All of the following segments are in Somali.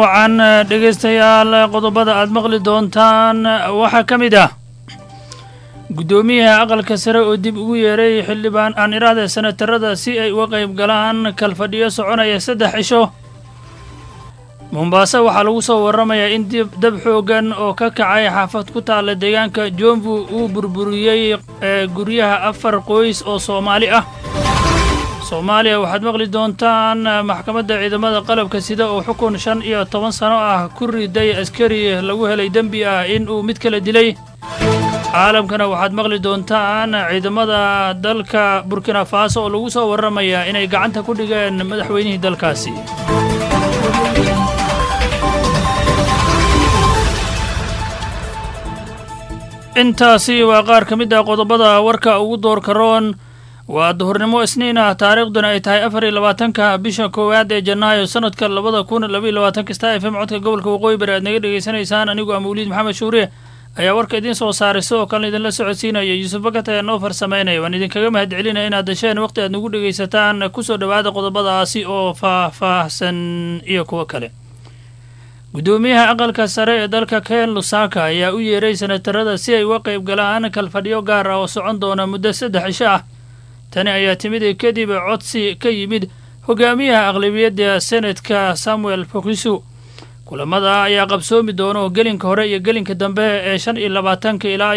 wacan dhegeystayaal qodobada aad maqli doontaan waxaa ka mid ah gudoomiyaha aqalka sare oo dib ugu yeeray xildhibaan aan iraade senatarada si ay uga qayb galaan kalfadhiyo soconaya 3 cisho Mombasa waxaa lagu soo waramayaa in dab xoogan oo ka kacay xaafad ku taala deegaanka Jomvu uu burburiyay guryaha 4 qoys oo Soomaali ah Soomaaliya waxaad maqli doontaan maxkamadda ciidamada qalabka sida oo xukun 15 sano ah ku riday askari lagu helay dambi ah in uu mid kala dilay caalamkana waxaad maqli doontaan ciidamada dalka Burkina Faso oo lagu soo waramayaa inay gacanta ku dhigeen madaxweynihii dalkaasi intaasi waa qaar ka mid ah qodobada warka ugu doorka roon waa duhurnimo isniin ah taariikhduna ay tahay 24-ka bisha koowaad ee Janaayo sanadka 2022 kasta FM codka gobolka Waqooyi Bari aad naga dhageysanaysaan anigu Amuulid Maxamed Shuure ayaa warka idin soo saaray sidoo kale idin la socodsiinaya Yusuf Bakat ayaa noo farsameynaya waan idinkaga mahadcelinaya inaad dasheen waqti aad nagu dhageysataan ku soo dhawaada qodobadaasi oo faahfaahsan iyo kuwa kale gudoomiyaha aqalka sare ee dalka Ken Lusaka ayaa u yeeray senatarada si ay uga qayb galaan kalfadhiyo gaar ah oo socon doona muddo 3 cisho ah tani ayaa timid kadib codsi ka yimid hogaamiyaha aqlabiyadda Senatka Samuel Pokhisu kulamada ayaa qabsoomi doona gelinka hore iyo gelinka dambe ee 25 ilaa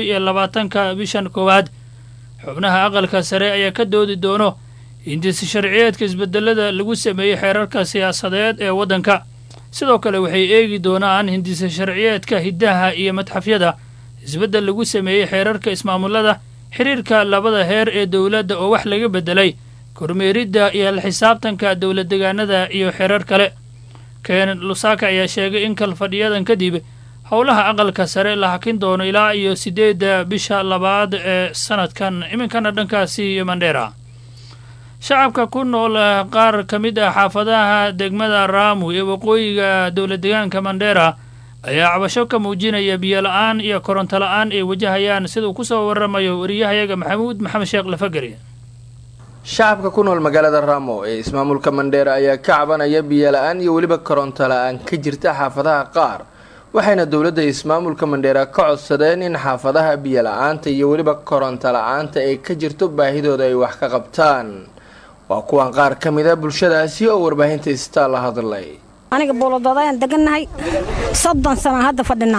27 bishan koowaad xubnaha aqalka sare ayaa ka doodi doono hindis sharciyeedka isbedelada lagu sameeyay xeerarka siyaasadeed ee wadanka sidoo kale waxay eegi doonaan hindis sharciyeedka hidaha iyo madxafyada isbedel lagu sameeyay xeerarka ismaamulada xiriirka labada heer ee dawladda oo wax laga bedelay kormeeridda iyo xisaabtanka dawlad deegaanada iyo xeerar kale Ken Lusaka ayaa sheegay in kalfadhiyadan kadib howlaha aqalka sare la hakin doono ilaa iyo 8 bisha labaad ee sanadkan iminkana dhankaasi Mandera shacabka ku nool qaar ka mid ah xaafadaha degmada Ramu ee waqooyiga dawlad deegaanka Mandera ayaa cabasho ka muujinaya biyo la'aan iyo koronto la'aan ay wajahayaan sida uu ku soo waramayo wariyahayaga Maxamed Sheekh Lafagari shacabka ku nool magaalada Ramu ee ismaamulka Mandera ayaa ka cabanaya biyo la'aan iyo waliba koronto la'aan ka jirta xaafadaha qaar waxayna dawladda ismaamulka Mandera ka codsadeen in xaafadaha biyo la'aanta iyo waliba koronto la'aanta ay ka jirto baahidooda ay wax ka qabtaan waa kuwan qaar ka mid ah bulshadaasi oo warbaahinta istaa la hadlay aniga boolodoodayan deganahay 30 sano hadda fadhina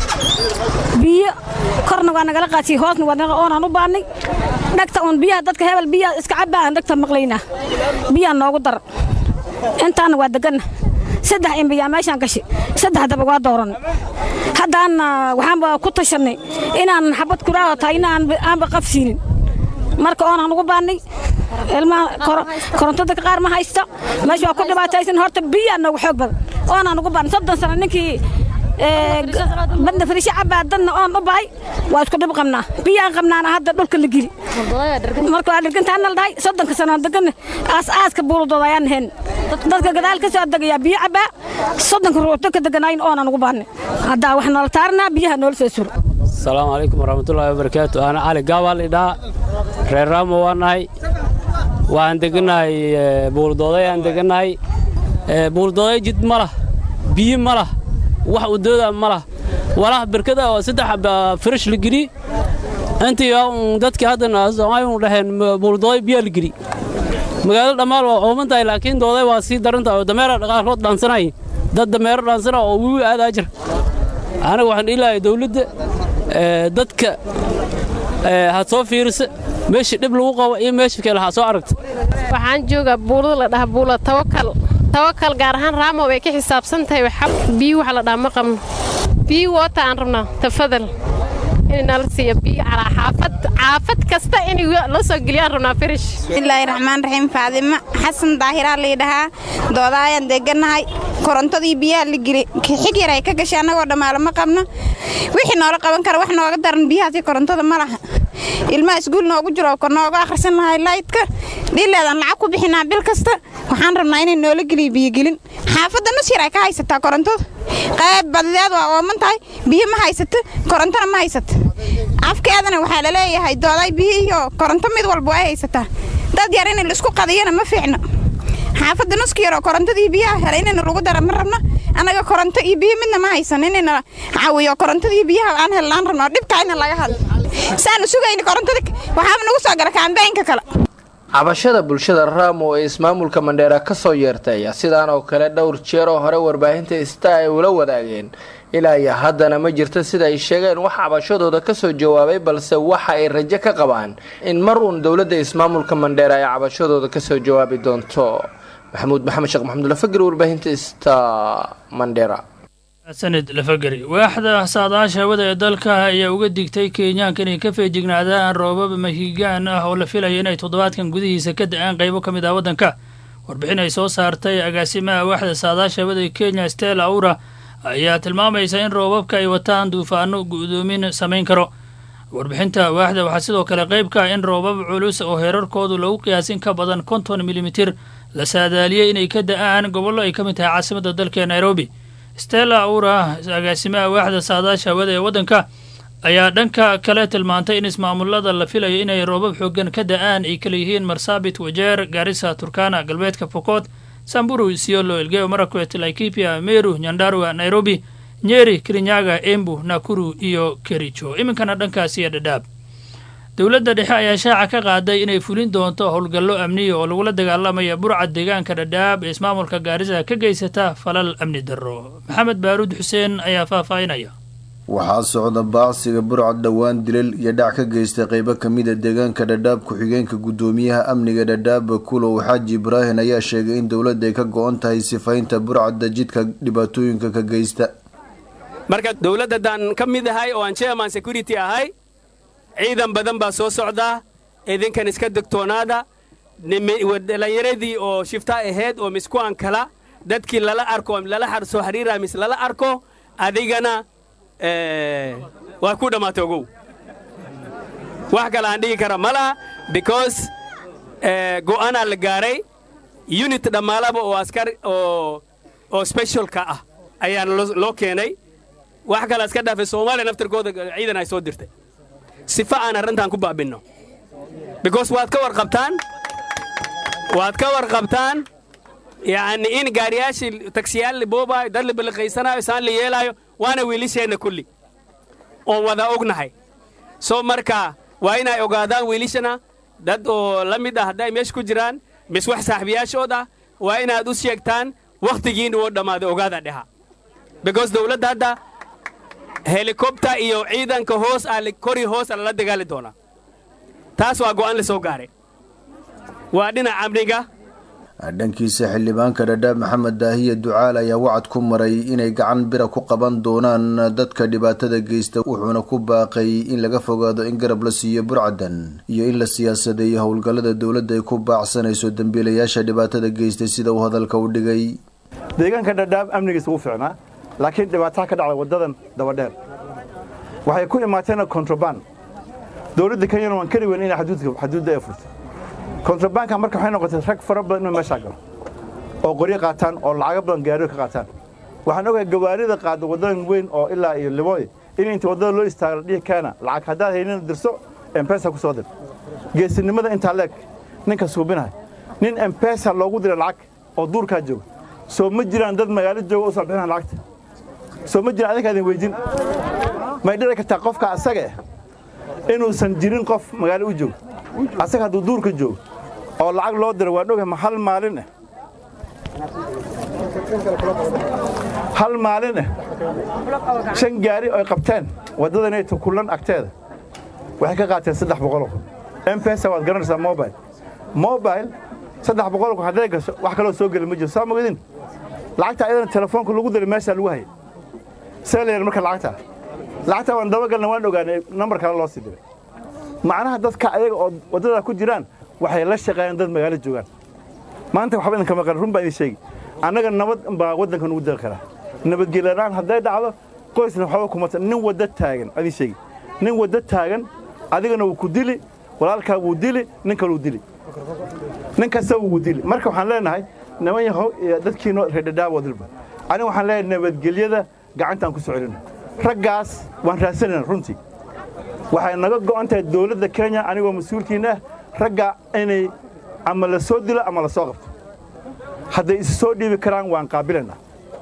biyo korna waa nagala qaatay hoosna waa naga oonaan u baanay dhagta on biyaha dadka hebel biyaha iska cabaan dhagta maqlayna biyaha noogu dar intaana waa degan 3 biya meeshan gashi 3 daba waa dooran haddaan waxaan ku tashanay inaan xabad kuraaw tahay inaan aan qafsiinin marka oonaan ugu baanay ilma korontada qaar ma haysto meesha ku dhibaataysan horta biyaha noogu xoog badan oonaan ugu baan 30 sano ninkii badna fariish cabaadan oon u baay waa isku dhib qabnaa biyaha qabnaana hadda dhulka la gili marka waa dhirgantaan la dhahay 30 sano degan aaska buuldooda ayaan heen dadka gadaal ka soo dagaya biyo cabaa 30 ruux dadka deganayn oonaan ugu baanay hadda wax nool taarna biyaha nool soo sur السلام عليكم ورحمة الله وبركاته أنا علي قوال إدا ريرام واناي وان دقناي بولدوضي ان دقناي بولدوضي جد ملا بي ملا واحد ودودا ملا ولا بركده وسدح فرش لقري انت يوم دادك هذا الناس وعيون لحين بولدوضي بيا لقري مقال دمار ومنتهي لكن دوضي واسي درنتا ودمير غارود لانسناي داد دمير لانسنا ووي هذا أجر أنا وحن إلا دولد dadka ha soo fiirso meeshii dib lagu qabo iyo meeshii kale ha soo aragto waxaan joogaa buulo la dhaha buulo tawakal gaar ahaan Raamo way ka xisaabsan tahay wax biyo wax la dhaha ma qabno biyo wata aan rabnaa tafadal in nala siiyo biyo ala xaafad kasta in la soo galiyaan rabnaa firish bismillaahir rahmaanir rahiim Faadima Xasan Daahira leedaha doodaayan deganahay korontadii biyaha la gili xig yar ay ka gashay anagoo dhamaal ma qabno wixii noola qaban kara wax nooga daran biyaha korontada ma laha ilma iskuul noogu jiro ko nooga akhrisan lahay lightka dhileedan lacag ku bixinaa bil kasta waxaan rabnaa inay noola galiyo biyo gelin xaafadda nasiir ay ka haysataa korontada qayb badeed waa oomantahay biyo ma haysato korontana ma haysato afkeedana waxa la leeyahay dooday biyo iyo koronto mid walba ay haysataa dad yar in la isku qadiyana ma fiicno xaafadda nuski yar oo korontadii biyaha helay inayna lagu dara ma rabno annaga koronto iyo biyo midna ma haysan inayna caawiyo korontadii biyaha aan helaan rabno dhibka in laga hadlo saanu sugayni korontada waxaa nagu soo gara kaambeynka kale cabashada bulshada Raamo ee ismaamulka Mandheera ka soo yeertay sidaan oo kale dhowr jeer oo hore warbaahinta istaa ay ula wadaageen ilaa iyo haddana ma jirto sida ay sheegeen wax cabashadooda ka soo jawaabay balse waxa ay rajo ka qabaan in mar uun dawladda ismaamulka Mandheera ay cabashadooda ka soo jawaabi doonto maxamuud maxamed sheekh maxamed lafagari warbaahinta istaa Mandheera sanad lafagari waaxda saadaasha hawada ee dalka ayaa uga digtay Kenyaanka inay ka feejignaadaan roobab mahiigaan ah oo la filayo inay toddobaadkan gudihiisa ka da'aan qaybo ka mid ah waddanka warbixin ay soo saartay agaasimaha waaxda saadaasha hawada ee Kenya Stella Aura ayaa tilmaamaysa in roobabka ay wataan duufaano gu'doomin samayn karo warbixinta waaxda waxaa sidoo kale qayb ka ah in roobab culus oo heerarkoodu lagu qiyaasin ka badan 50 milimitir la saadaaliyay inay ka da'aan gobollo ay ka mid tahay caasimadda dalka Nairobi Stella Aura agaasimaha waaxda saadaasha hawada ee waddanka ayaa dhanka kale tilmaantay in ismaamulada la filayo inay roobab xooggan ka da'aan ay kala yihiin Marsabit, Wajeer, Garissa, Turkana, Galbeedka Pokot, Samburu, Isiolo, Elgeyo Marakwet, Laikipia, Meru, Nyandarua, Nairobi, Nyeri, Kirinyaga, Embu, Nakuru iyo Kericho. Iminkana dhankaasi ee Dadaab dowladda dhexe ayaa shaaca ka qaaday inay fulin doonto howlgallo amniya oo lagula dagaalamaya burcad deegaanka Dadaab ee ismaamulka Gaarisa ka geysata falal amni darro maxamed baaruud xuseen ayaa faahfaahinaya waxaa socda baacsiga burcad dhawaan dilal iyo dhac ka geystay qaybo ka mid ah deegaanka Dadaab ku-xigeenka gudoomiyaha amniga Dadaab Kulo Xaaji Ibrahim ayaa sheegay in dowladda ay ka go'an tahay sifaynta burcadda jidka dhibaatooyinka ka geysta marka dowladdan ka mid ahay oo aan chairman security ahay ciidan badan baa soo socda idinkan iska degtoonaada dhalinyaradii oo shifta ahayd oo miskuan kala dadkii lala arko lala soo xiriira mis lala arko adigana waa ku dhamaatay ogow wax kale aan dhigi kara malaha because go'aana la gaaray unit dhammaalaba oo askar oo specialka ah ayaa loo keenay wax kale iska dhaafay Soomaaliya naftarkooda ciidan ay soo dirtay sifa aan arrintan ku baabino because waad ka warqabtaan yani in gaariyaashii taksiyaal booba dad la balqaysanayo saan la yeelayo waana wiilisheena kulli oo wada ognahay soo marka waa inay ogaadaan wiilishana dad oo la mid ah haday meesh ku jiraan mis wax saaxiibayaashooda waa inaad u sheegtaan waqtigiina oo dhamaado ogaada dhaha because dawladda hadda helicopter iyo ciidanka hoos kori hoos la dagaali doona taas waa go'aan la soo gaaray waa dhinaca amniga dhankiisa xildhibaanka Dadaab Maxamed Daahiye Ducaal ayaa wacad ku maray inay gacan bira ku qaban doonaan dadka dhibaatada geysta wuxuuna ku baaqay in laga fogaado in garab la siiyo burcadan iyo in la siyaasadeeyo howlgallada dawladda ay ku baacsanayso dambiilayaasha dhibaatada geystay sida uu hadalka u dhigay deegaanka Dadaab amnigiisa u fiicnaa laakiin dhibaatada ka dhacday wadadan dabadheer waxay ku imaateen contraband dawladda Kenya waan kari weyn in xuduudda ay furto contrabandka marka waxay noqotay rag fara badan inay meesha galo oo qori qaataan oo lacag badan gaari ka qaataan waxaan ogahay gawaarida qaado wadadan weyn oo ilaa iyo Liboy in inta wadada loo istaago dhig kana lacag hadaa haynin dirso M-Pesa ku soo dir geesinimada inta leeg ninka suubinahay nin M-Pesa loogu diray lacag oo duurka jooga soo ma jiraan dad magaalo jooga oo soo bixinaan lacagta soo ma jiraan adinka idin weydin ma dhici kartaa qofka asaga inuu san jirin qof magaalo u joogo asaga haduu duurka joogo oo lacag loo diray waan ogahay hal maalin shan gaari ay qabteen wadadan ay kulan agteeda waxay ka qaateen 300 M-Pesa waad garanaysaa mobile 300 haday gasho wax kale soo gali ma jiro saamoodin lacagta aydan telefoonka lagu diray meesha lagu hayay saleer marka lacagta waan daba galnaa waan ogaanay number kale loo sii diray macnaha dadka ayaga oo wadada ku jiraan waxay la shaqeeyaan dad magaalo joogan maanta waxba idin kama qaran run baa idin sheegi annaga nabad baa wadankan ugu dal kara nabadgelyo haday dhacdo qoysna waxba kuma nin wada taagan idin sheegi nin wada taagan adigana uu ku dili walaalka uu dili nin kale uu dili nin kasta uu dili marka waxaan leenahay niman yahow dadkiina reedadaab wadilba aniga waxaan leenahay nabadgelyada gacantaan ku soo celinaa raggaas waan raadsanayna runtii waxay naga go'an tahay dawladda Kenya anigoo mas'uulkiina ragga inay ama la soo dilo ama la soo qabto hadday is soo dhiibi karaan waan qaabilaynaa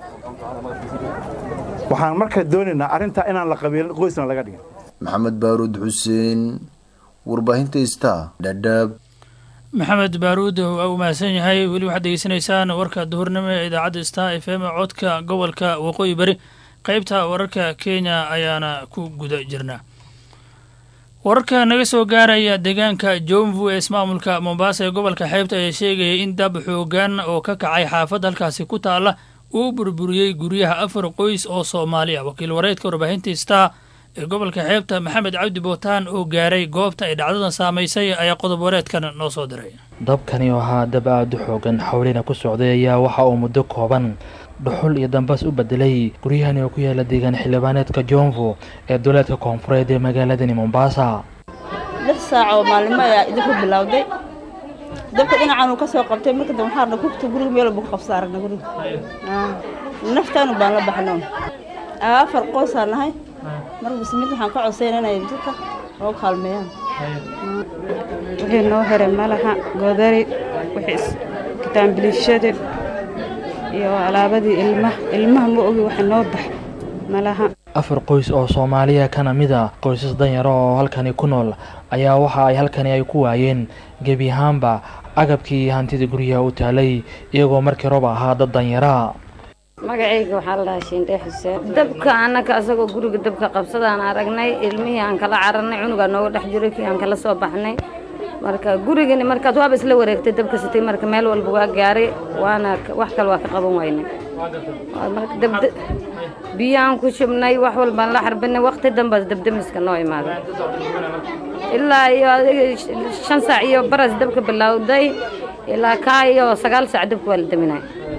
waxaan markaa doonaynaa arrintaa inaan la qabiilin qoysna laga dhigin maxamed baaruud xuseen warbaahinta Star Dhadhaab maxamed baaruud waa uu mahadsan yahay weli waxaad degeysanaysaan warka duhurnimo ee idaacadda Star FM codka gobolka waqooyi bari qaybta wararka Kenya ayaana ku guda jirnaa wararka naga soo gaaraya deegaanka Jomvu ee ismaamulka Mombasa ee gobolka xeebta ayaa sheegaya in dab xoogan oo ka kacay xaafad halkaasi ku taala uu burburiyay guryaha 4 qoys oo Soomaali ah wakiil wareedka warbaahinta Star ee gobolka xeebta Maxamed Cabdi Bootaan oo gaaray goobta ay dhacdadan saameysay ayaa qodob wareedkan noo soo diray dabkani waxa dab aad u xoogan xawlina ku socday ayaa waxa uu muddo kooban dhuxul iyo dambas u bedelay guryahani oo ku yaala deegaan xildhibaaneedka Jomvu ee dowladda koonfureed ee magaalada Mombasa 6 saac oo maalmo ayaa idinku bilowday dabka dhinacan uu ka soo qabtay markii dambe waxaan ku guriga meel buu qabsay aragna guriga naftaan baan la baxnaa 4 qoys aan nahay marka bismid waxaan ka codsaynaa dadka oo kaalmeeyaan wixii noo heray malaha godari wixii kitaambilishada iyo alaabadii ilmaha ma ogi wax noo bax malaha 4 qoys oo Soomaaliya kana mid ah qoysas danyar oo halkani ku nool ayaa waxa ay halkani ay ku waayeen gebi ahaanba agabkii hantida guriga u taalay iyagoo markii roob ahaa dad danyara magacayga waxa la dhaashay Xuseen dabka anaka asagoo guriga dabka qabsadaan aragnay ilmihii aan kala caranay cunuga nooga dhex jiray kii aan kala soo baxnay marka gurigani markaad waaba isla wareegtay dabka sitay marka meel walba waa gaaray waana wax kale waa ka qaban waynay marka dab biyaan ku shubnay wax walba la xarbinay waqti dambe dabdamiska noo imaaday ilaa iyo 5 saac iyo baras dabka bilowday ilaa ka iyo 9 saac dabka wala daminay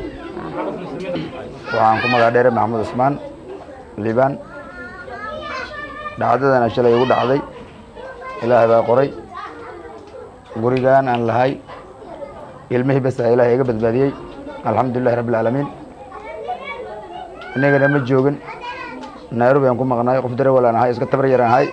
waxaan ku magac dheeray Maxamed Usmaan Liban dhacdadan shalay ugu dhacday ilaahay baa qoray gurigan aan lahay ilmihii bas ilaahay iga badbaadiyay alxamdulillaah rabbil caalamiin inagana ma joogin Nairobi aan ku maqnaay qof darawal aan ahay iska tabar yar aan ahay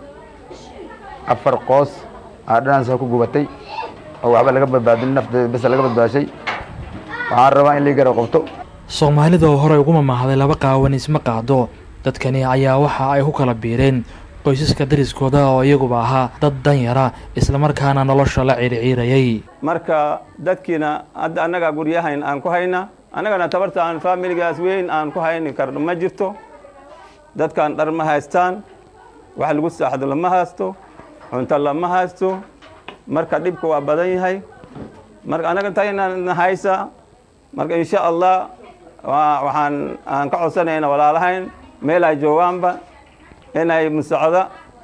4 qoys aadaan soo ku gubatay oo waxba laga badbaadin nafta bas laga badbaashay waxaan rabaa in la gaaro qabto Soomaalida oo hore ugu mamahday laba qaawan isma qaado dadkani ayaa waxa ay ku kala biireen qoysaska dariskooda oo iyaguba ahaa dad danyara isla markaana nolosha la ciirciirayay marka dadkina hadda anaga guryahayn aan ku hayna anagana tabarta aan familigaas weyn aan ku hayni karno ma jirto dadkan dhar ma haystaan wax lagu saaxdo lama haysto cunto lama haysto marka dhibku waa badan yahay marka anaga tayna haysa marka insha Allah waxaan aan ka codsanaynaa walaalahayn meel ay joogaanba inay musaacada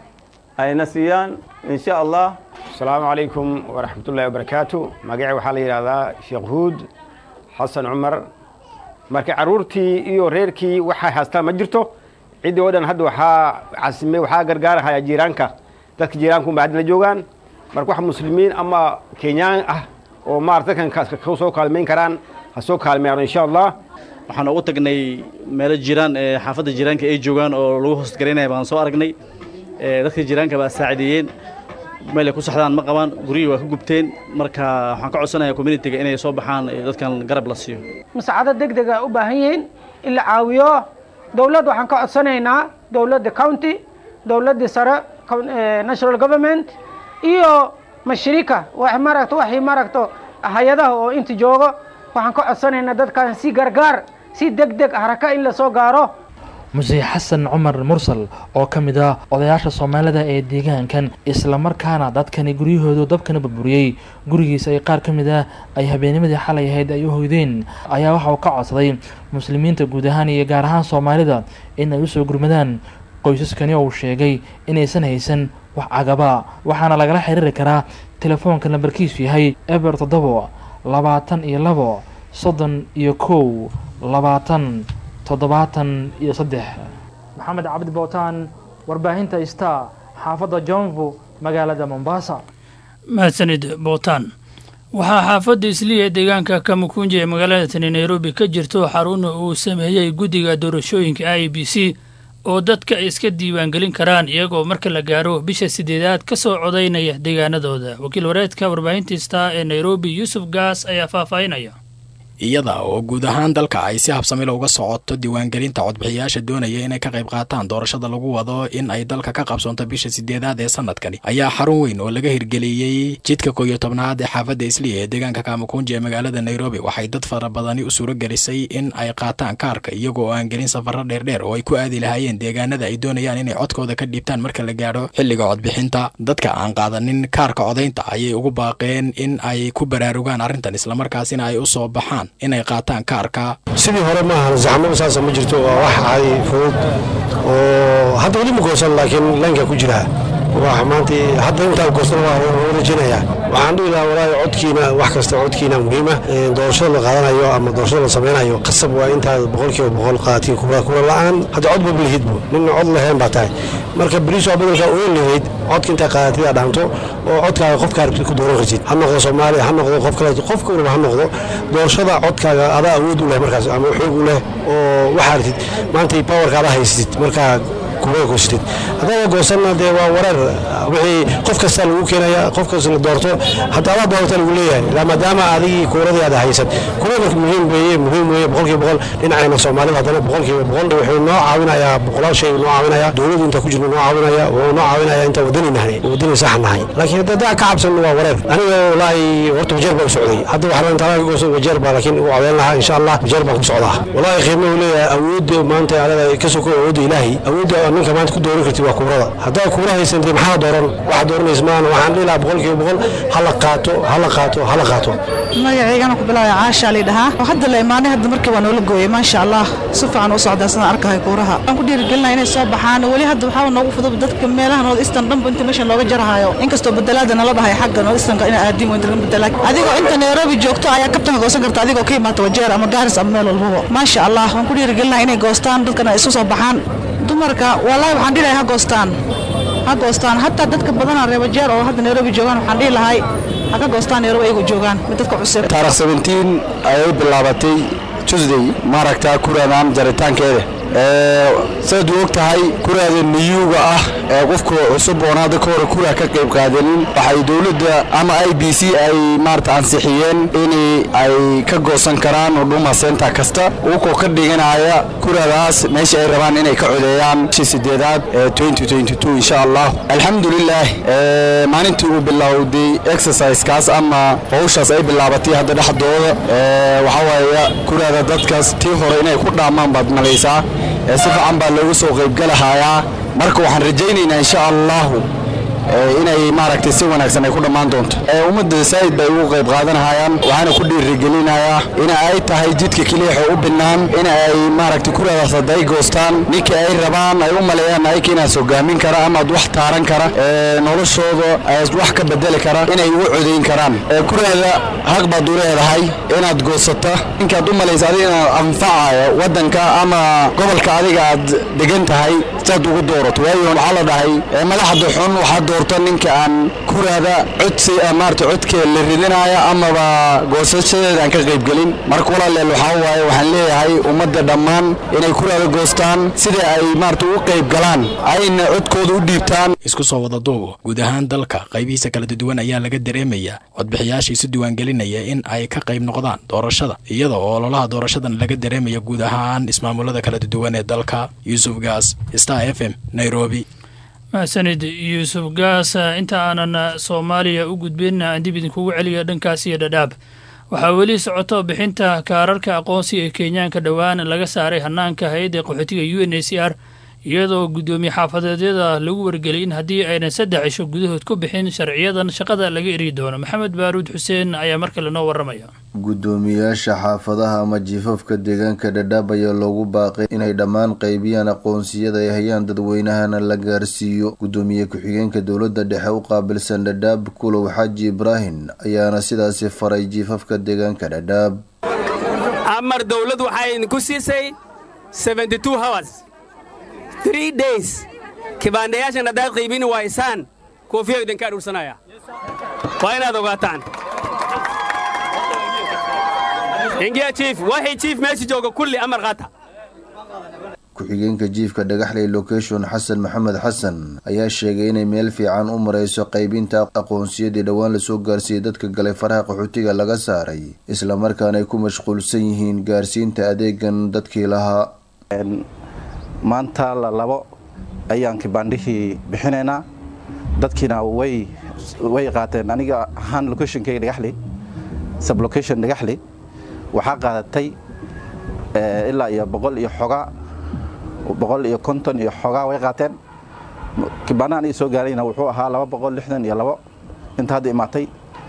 ay nasiyaan insha Allah السلام عليكم ورحمة الله وبركاته مقاعي وحالي هذا شيخ هود حسن عمر marka caruurtii iyo reerkii waxa haastaa ma jirto cidi wadan hadda waxa casime waxa gargaaraha jiiraanka dadka jiiraanku baad la joogan marka wax muslimiin ama Kenyaan ah oo maartakan ka soo kaalmeyn karaan ha soo kaalmeeyaan insha Allah waxaan ugu tagnay meel jiraan ee xaafadda jiraanka ay joogan oo lagu hoos gareynay baan soo aragnay dadka jiraanka baa saacideeyeen meel ku saxdaan ma qabaan guriga waa ka gubteen marka waxaan ka codsanayaa community-ga inay soo baxaan dadkan garab la siiyo مساعدة دقدقة وباهيين إلا عاويوه دولة وحن كعصنينا دولة كاونتي دولة سرا national government iyo mashriika waxay maragto hay'adaha oo inta joogo waxaan ka codsanaynaa dadkan si gargaar si degdeg haraka in la soo gaaro Muse Xasan Umar Mursal oo kamid ah odayaasha Soomaalida ee deegaankan isla markaana dadkani guryahooda dabkan burburiyay gurigiisa ay qaar kamid ah ay habeenimada xalay ahayd ay u hoydeen ayaa waxa uu ka codsaday muslimiinta guud ahaan iyo gaar ahaan Soomaalida in ay u soo gurmadaan qoysaskani oo sheegay inaysan haysan wax agaba waxaana lagala xiriiri karaa telefoonka lambarkiisu yahay eber 7 22 31 23 Maxamed Cabdi Bootaan warbaahinta Star xaafadda Jomvu magaalada Mombasa mahadsanid Bootaan waxaa xaafadda Isliya deegaanka Kamukunji ee magaalada Nairobi ka jirto xarun uu sameeyay guddiga doorashooyinka IEBC oo dadka iska diiwaan gelin karaan iyagoo marka la gaaro bisha 8aad ka soo codeynaya deegaanadooda wakiil wareedka warbaahinta Star ee Nairobi Yusuf Gas ayaa faahfaahinaya iyada oo guud ahaan dalka ay si habsami leh uga socoto diiwaangelinta codbixiyaasha doonaya inay ka qayb qaataan doorashada lagu wado in ay dalka ka qabsoonto bisha 8aad ee sanadkani ayaa xarun weyn oo laga hirgeliyey jidka 11aad ee xaafadda Islii ee deegaanka Kamukunji ee magaalada Nairobi waxay dad fara badani u suuro gelisay in ay qaataan kaarka iyagoo aan gelin safarro dheer oo ay ku aadi lahaayeen deegaanada ay doonayaan inay codkooda ka dhiibtaan marka la gaaro xilliga codbixinta dadka aan qaadanin kaarka codaynta ayay ugu baaqeen in ay ku baraarugaan arrintan isla markaasina ay u soo baxaan inay qaataan kaarka sidii hore ma ahan zaxmad saas ma jirto wax ay fudud oo hadda wali ma goosan laakiin lanka ku jira waxa maanta hadda inta goosan waa wajinaya waxaan dhigaa walaayo codkiina wax kasta codkiina muhiim ah doorashada la qaadanayo ama doorashada la sameeyo qasab waa inta 100% qaati kula la'aan hadda cod buu bilhidbo nin cod lahayn baa tahay marka bariiso badalka oo leeyahay codka inta qaatida dhaanto oo codkaaga qofka aragtid ku dooran kartid ha noqdo Soomaali ha noqdo qof kale qofka uu ha noqdo doorashada codkaaga adaa awood u leh markaas ama xoog u leh oo waxa aragtid maanta powerka haysid marka kuwa goostid hadaba goosanna de waa warar wixii qof kasta lagu keenaya qof kasta la doorto hatta la doorto lagu leeyahay maadaama adii kuuradii aad haysan kuwa muhiim weeye boqolkiiba dhinacayna Soomaalida hadana boqolkiiba wuxuu noo caawinayaa boqolaal shay noo caawinaya dawladdu inta ku jirto noo caawinaya oo noo caawinaya inta wadani saxnahay laakiin hadda ka cabsan waa warar aniga wallahi horta wajeer baa socday hadda waxaan inta ka goosan wajeer baa laakiin uu caawin lahaa insha Allah wajeer baa ku socdaa wallahi qiimo leeyahay awood maanta anaga ka soo koob awood Ilaahi awood ninka maanta ku dooran kartid waa kuurada hadaa kuura haysan maxaa dooran wax dooranaysan waxaan dhilaa boqolkiiba hala qaato magaceygana ku bilaabay Caasha leedaha hadda la imaanay hadda markii waan ula gooyay ma sha Allah si fiican u socdaasan arkahay kuuraha aan ku dhiirigelinaa inay soo baxaan wali hadda waxa noogu fudud dadka meelaha North Eastern dhanba inta meesha looga jarahayo inkastoo bedelaadana la dhahay xagga North Eastern ina aadin weyn dalka bedelaad adigoo inta Nairobi joogto ayaa kabtan goosan karta adigoo ka imaata wajeer ama Garissa ama meel walba ma sha Allah waan ku dhiirigelinaa inay goostaan dadkana isu soo baxaan dumarka wallahi waxaan dhilahay ha goostaan hatta dadka badan reer wajeer oo hadda Nairobi joogan waxaan dhilahay ha goostaan Nairobi ay joogaan dadka cusub taariikh 17 ay bilaabatay Tuesday maaragta kuradaan jaritaankeeda سيد وقتها كرة النيوغا قفكو عصب ونادى كرة كقيب قادلين waxay dawladda ama IBC ay maarta ansixiyeen inay ay ka goosan karaan uduma center kasta oo ka dhiganaya kuradaas meesha ay rabaan inay ka codeeyaan 8aad 2022 insha Allah alxamdulillah maalintii uu bilowday exercise kaas ama hawshaas ay bilaabatay hadda dhaxdooda waxa weeye kurada dadkaas tii hore inay ku dhaamaan baad malaysaa si fiican baa loogu soo qayb galahayaa marka waxaan rajaynaynaa insha Allah inay maaragtay si wanaagsan ay ku dhamaan doonto ummadda saayid bay ugu qayb qaadanayaan waxaana ku dhiirigelinayaa in ay tahay jidka kaliya u binaan in ay maaragtay kuradaas ay goostaan ninka ay rabaan ay u maleeyaan ay keenaa soo gaamin kara ama wax taaran kara noloshooda ay wax ka bedeli kara inay u codeyn karaan kurada haq baad u leedahay inaad goosato inkaad u maleysaa inaad anfacayo wadanka ama gobolka adiga aad degan tahay saad ugu doorato waayo waxa la dhahay madaxda xun waxa doorto ninka aan kurada codsi maarta codkee la ridinaya ama ba goosashadeeda aan ka qayb galin marka walaal waxa waaye waxaan leeyahay ummadda dhammaan inay kurada goostaan sida ay maarta u qayb galaan ayna codkooda u dhiibtaan isku soo wada duubo guud ahaan dalka qaybihiisa kala duwan ayaa laga dareemayaa codbixiyaasha isu diiwaan gelinaya in ay ka qayb noqdaan doorashada iyada oo ololaha doorashadan laga dareemayo guud ahaan ismaamulada kala duwan ee dalka Yusuf Gaas Star FM Nairobi mahsanid Yusuf Gaas inta aanan Soomaaliya u gudbin aan dib idinkugu celiyo dhankaas iyo Dadaab waxaa weli socoto bixinta kaararka aqoonsi ee Kenyaanka dhawaan laga saaray hanaanka hay'adda qaxootiga UNHCR iyadoo gudoomiye xaafadeedyada lagu wargeliyay in haddii aynan 3 cisho gudahood ku bixin sharciyadan shaqada laga eri doono Maxamed Baaruud Xuseen ayaa markale noo waramaya gudoomiyaasha xaafadaha ama jiifafka deegaanka Dadaab ayaa loogu baaqay inay dhammaan qaybiyaan aqoonsiyada ay hayaan dadweynahana la gaarsiiyo gudoomiye ku-xigeenka dowladda dhexe u qaabilsan Dadaab Kulow Xaaji Ibrahim ayaana sidaas faray jiifafka deegaanka Dadaab amar dawladdu waxay ku siisay 72 hours 3 days kibaandayaashan haddaad qiibin waysaan koofiya idinka adhursanaya waa inaad ogaataan ingiya chief waxay chief meesha jooga kulli amar qaata ku-xigeenka jiifka dhagaxley location xasan maxamed xasan ayaa sheegay inay meel fiican u mareyso qaybinta aqoonsiyadii dhowaan lasoo gaarsiiyey dadka galay faraha qaxootiga laga saaray islamarkaana ay ku mashquulsan yihiin gaarsiinta adeegan dadkii lahaa. maanta labo ayaan kibaandhihii bixinaynaa dadkiina way qaateen. aniga ahaan locationkayga dhagaxley sublocation dhagaxley waxaa qaadatay ilaa iyo 100 iyo xogaa 150 iyo xogaa way qaateen. kibaanahan ay soo gaarayna wuxuu ahaa 262 inta hadda imaatay.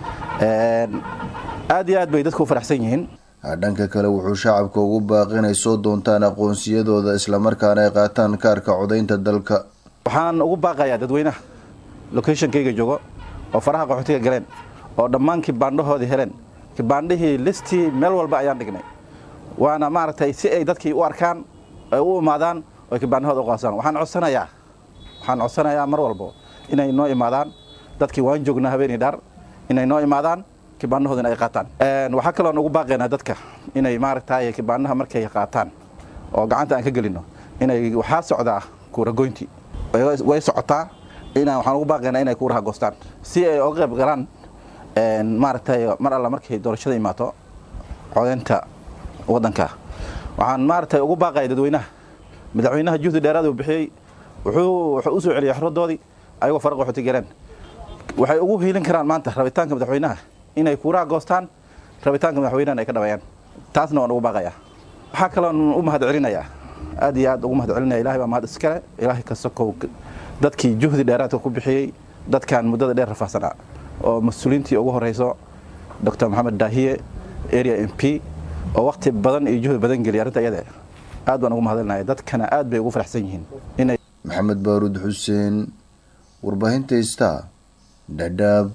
aad iyo aad bay dadku u faraxsan yihiin. dhanka kale wuxuu shacabka ugu baaqay inay soo doontaan aqoonsiyadooda islamarkaana ay qaataan kaarka codaynta dalka. waxaan ugu baaqayaa dadweynaha locationkayga joogo oo faraha qaxootiga galeen oo dhammaan kibaandhahoodii heleen. kibaandhihii listii meel walba ayaan dhignay, waana maaragtay si ay dadkii u arkaan ay u imaadaan oo kibaandhahooda u qaasaan. waxaan codsanayaa mar walbo inay noo imaadaan. dadkii waan joognaa habeenii dhaar inay noo imaadaan kibaandhahoodina ay qaataan. waxaa kaloo ugu baaqaynaa dadka inay maaragtay kibaandhaha markay qaataan oo gacanta aan ka gelino inay waxaa socdaa kuuragoyntii way socotaa. waxaan ugu baaqaynaa inay kuuraha goostaan si ay uga qayb galaan maaragtay mar alla markay doorashada imaato codeynta wadanka. waxaan maaragtay ugu baaqaya dadweynaha madaxweynaha juhdi dheeraad uu bixiyey wuxuu u soo celiyay xorodoodii ayagoo fara qaxooti galeen. waxay ugu hiilin karaan maanta rabitaanka madaxweynaha inay kuuraha goostaan, rabitaanka madaxweynaha ay ka dhabayaan. taasna waan ugu baaqayaa. waxaa kaloo u mahad celinayaa aad iyo aad ugu mahad celinaya. ilaahay baa mahad iskale. ilaahay ka sokow dadkii juhdi dheeraadka ku bixiyey dadkan muddada dheer rafaahsanaa oo mas-uuliyiintii ugu horeyso Dr. Maxamed Daahiye area MP oo waqti badan iyo juhdi badan geliyay arrinta iyada. aad baan ugu mahadcelinayaa. dadkana aad bay ugu faraxsan yihiin inay Maxamed Baaruud Xuseen warbaahinta Star Dadaab.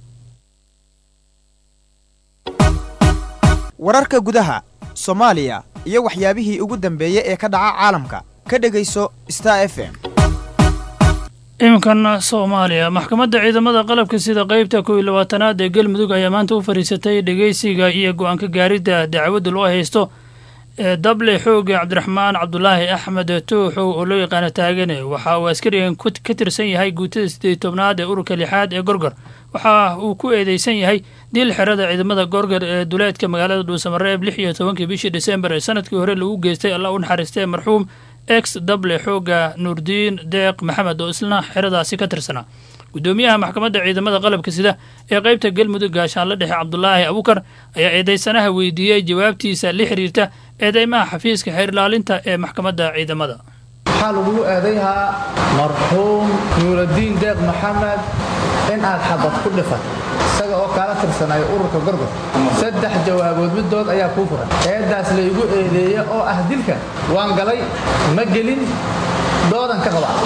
wararka gudaha Soomaaliya iyo waxyaabihii ugu dambeeyay ee ka dhaca caalamka ka dhageyso Star FM. iminkan Soomaaliya maxkamadda ciidamada qalabka sida qaybta 12aad ee Galmudug ayaa maanta u fariisatay dhageysiga iyo go'aanka gaaridda dacwadda loo haysto dable xooga Cabdiraxmaan Cabdulaahi Axmed Tuuxow oo loo yaqaan taagane. waxa uu askarigan ka tirsan yahay guutada 18aad ee ururka 6aad ee Gorgor. waxa uu ku eedeysan yahay dil xirada ciidamada Gorgor ee duleedka magaalada Dhuusamareeb 16 bishii December ee sanadkii hore lagu geystay Allah u naxariistay marxuum ex dable xooga Nuurdiin Deeq Maxamed oo isna xiradaasi ka tirsanaa. gudoomiyaha maxkamadda ciidamada qalabka sida ee qaybta Galmudug gaashaanle dhexe Cabdulaahi Abukar ayaa eedeysanaha weydiiyay jawaabtiisa la xiriirta eedeymaha xafiiska xeer ilaalinta ee maxkamadda ciidamada. waxaa lagu eedeeyaa marxuum Nuurdiin Deeq Maxamed in aad xabad ku dhifan isaga oo kala tirsanay ururka Gorgor. 3 jawaabood midood ayaa ku furan. eedaas la igu eedeeyay oo ah dilka waan galay ma gelin doodan ka qaba.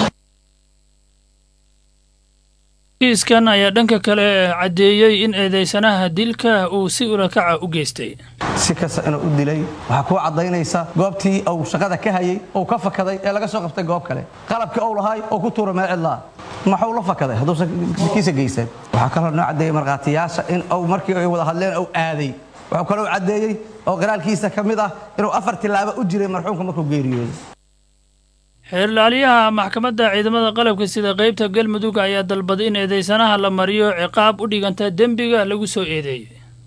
kiiskan ayaa dhanka kale cadeeyay in eedeysanaha dilka uu si ulakaca u geystay. si kasta inuu u dilay waxa ku cadaynaysa goobtii uu shaqada ka hayay oo ka fakaday ee laga soo qabtay goob kale qalabkii uu lahaay oo ku tuuray meel cidla maxuu la fakaday hadduu kiisa geystay. waxa kale oo cadeeyay marqaatiyaasha in uu markii ay wada hadleen uu aaday. waxa kale oo cadeeyay oo qaraalkiisa kamid ah inuu 4 tilaabo u jiray marxuumka markuu geeriyooday. xeer ilaaliyaha maxkamadda ciidamada qalabka sida qaybta Galmudug ayaa dalbaday in eedeysanaha la mariyo ciqaab u dhiganta dembiga lagu soo eedeeyay.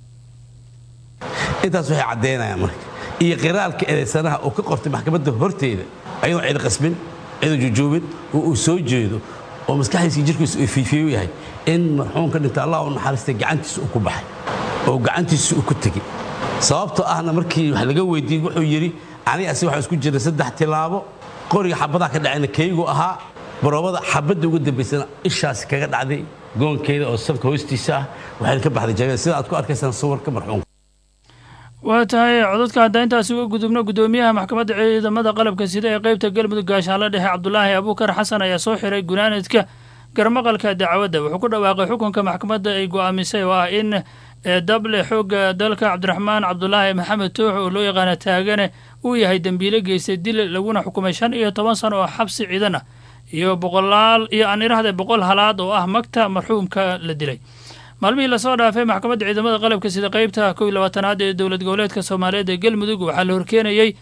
intaas waxay cadeynayaan marka iyo qiraalka eedeysanaha oo ka qortay maxkamadda horteeda ayuu cid qasbin cid jujuubin oo uu soo jeedo oo maskaxdiisa jirkiisa uu fiifiyo yahay in marxuumka dhinta Allah uu naxariistay gacantiisa uu ku baxay oo gacantiisa uu ku tagay. sababtoo ahna markii wax laga weydiiyay wuxuu yiri aniga asi waxa isku jiray 3 tilaabo qoriga xabada ka dhacayna kaygu ahaa baroobada xabada ugu dambeysana ishaas kaga dhacday goonkeeda oo sabka hoostiisa ah waxay ka baxday jagada sida aad ku arkaysaan sawirka marxuumka. waa tahay codadka intaas uga gudubno gudoomiyaha maxkamadda ciidamada qalabka sida ee qaybta Galmudug gaashaanle dhexe Cabdulaahi Abukar Xasan ayaa soo xiray gunaanadka garmaqalka dacwadda. wuxuu ku dhawaaqay xukunka maxkamadda ay go'aamisay oo ah in dable xooga dalka Cabdiraxmaan Cabdulaahi Maxamed Tuuxow oo loo yaqaan taagane uu yahay dambiile geystay dil laguna xukumay 15 sano oo xabsi ciidan ah iyo 100 halaad oo ah magta marxuumka la dilay. maalmihii la soo dhaafay maxkamadda ciidamada qalabka sida qaybta 12aad ee dowlad goboleedka Soomaaliyeed ee Galmudug waxaa la horkeenayay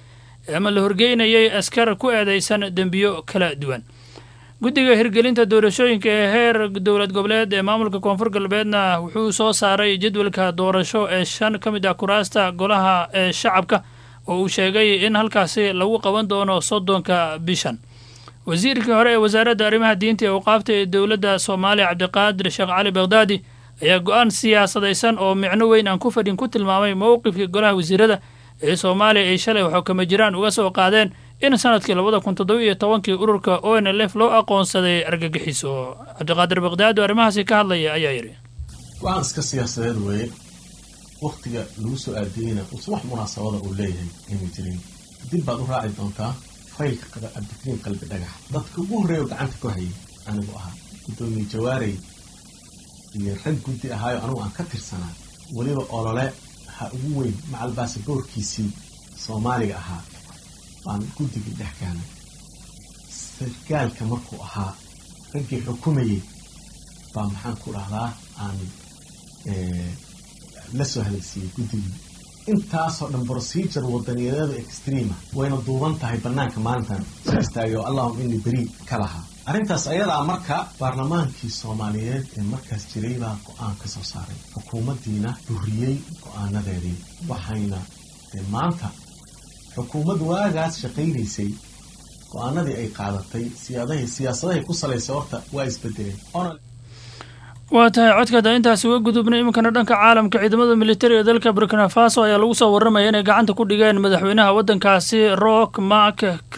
ama la horgeynayay askar ku eedeysan dembiyo kala duwan. guddiga hirgelinta doorashooyinka ee heer dowlad goboleed ee maamulka koonfur galbeedna wuxuu soo saaray jadwalka doorasho ee 5 ka mid ah kuraasta golaha ee shacabka oo uu sheegay in halkaasi lagu qaban doono 30 bishan. wasiirkii hore ee wasaaradda arrimaha diinta ee awqaafta ee dowladda Soomaaliya Cabdiqaadir Sheekh Cali Baghdadi ayaa go'aan siyaasadaysan oo micno weyn aan ku fadhin ku tilmaamay mowqifkii golaha wasiirada ee Soomaaliya ay shalay waxa kama jiraan uga soo qaadeen in sanadkii 2017 ururka ONLF loo aqoonsaday argagixiso. Cabdiqaadir Baghdadi oo arrimahaasi ka hadlaya ayaa yiri waan iska siyaasadeed weey waqtiga lagu soo aadayna wax munaasabada uu leeyahay inay jireen dib baad u raaci doontaa faylka Cabdikariim qalbi dhagax dadka ugu horeeyo gacanta ku hayay anigu ahaa gudoomiye Jawaari iyo rag guddi ahaayo anigu aan ka tirsanaa waliba olole ha ugu weyn macal baasaboorkiisii Soomaaliga ahaa aan guddiga dhex keenay sarkaalka markuu ahaa raggii xukumayay baa maxaan ku dhahdaa aan la soo haleysiyey guddigii intaasoo dhan procedure wadaniyadeeda extreme wayna duuban tahay bannaanka maalintan soo istaagay oo allahum inni beri ka lahaa arrintaas ayadaa marka baarlamaankii Soomaaliyeed ee markaas jiray baa go'aan ka soo saaray xukuumaddiina buriyey go'aanadeedii waxayna maanta xukuumaddu waagaas shaqaynaysay go'aanadii ay qaadatay siyaasadahay ku salaysay horta waa isbedeleen waa tahay codkada intaasi uga gudubnay iminkana dhanka caalamka ciidamada militariga dalka Burkina Faso ayaa lagu soo warramaya inay gacanta ku dhigeen madaxweynaha waddankaasi Roch Marc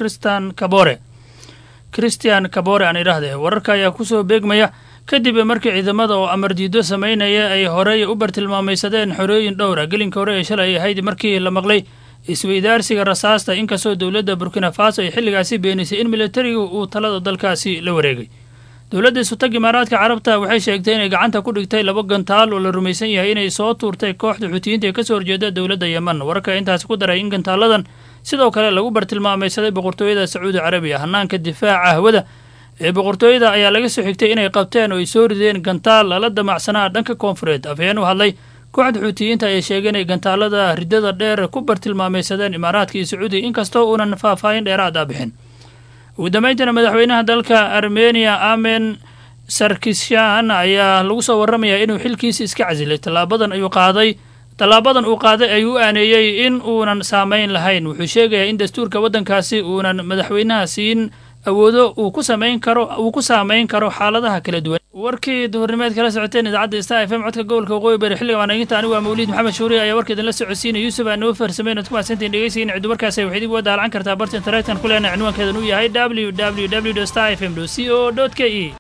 Christian Kabore aan idhaahdee wararka ayaa ku soo beegmaya kadib markii ciidamada oo amar diido sameynaya ay horey u bartilmaamaysadeen xorooyin dhowra gelinka hore ee shalay ahayd markii la maqlay isweydaarsiga rasaasta inkastoo dowladda Burkina Faso ay xilligaasi beenisay in militarigu uu talada dalkaasi la wareegay. dowladda Sultanka Imaaraadka Carabta waxay sheegtay inay gacanta ku dhigtay 2 gantaal oo la rumaysan yahay inay soo tuurtay kooxda Xuutiyiinta ee ka soo horjeeda dowladda Yemen. wararka intaas ku daray in gantaaladan sidoo kale lagu bartilmaamaysaday boqortooyada Sacuudi Carabiya. hanaanka difaaca hawada ee boqortooyada ayaa laga soo xigtay inay qabteen oo ay soo rideen gantaal la damacsanaa dhanka koonfureed. afhayeen u hadlay kooxda Xuutiyiinta ayaa sheegay inay gantaalada ridada dheer ku bartilmaamaysadeen Imaaraadka iyo Sacuudi inkastoo uunan faahfaahin dheeraad ah bixin. ugu dambeyntiina madaxweynaha dalka Armenia Armen Sarkisyan ayaa lagu soo warramayaa inuu xilkiisa iska casilay. tallaabadan uu qaaday ayuu aaneeyay in uunan saameyn lahayn. wuxuu sheegayaa in dastuurka waddankaasi uunan madaxweynaha siin awoodo uu ku saameyn karo xaaladaha kala duwan. warkii duhurnimeed kala socoteen idaacadda Star FM codka gobolka Waqooyi Bari xilliga waanaginta anigu waa Mawlid Maxamed Shuuri ayaa warkeedan la socodsiinay. Yuusuf aan noo farsameyn ku maasantiin dhegeysiin cid warkaas ay waxidii wada daalan kartaa barta internetka ku leenahay cinwaankeedan uu yahay www.starfm.co.ke.